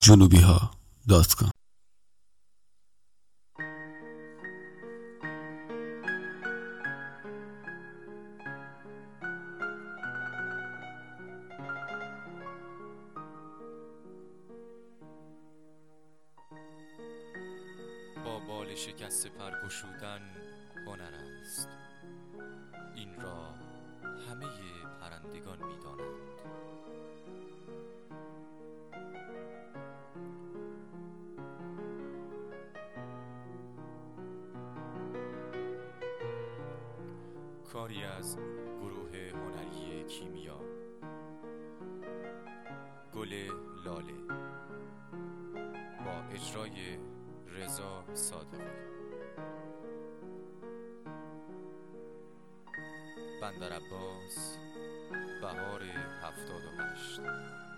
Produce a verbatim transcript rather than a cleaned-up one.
جنوبی ها دات کام. با بال شکست پر گشودن هنر است، این را همه پرندگان می دانند. کاری از گروه هنری کیمیا، گل لاله، با اجرای رضا صادقی. بندر عباس، بهار هفتاد و هشت.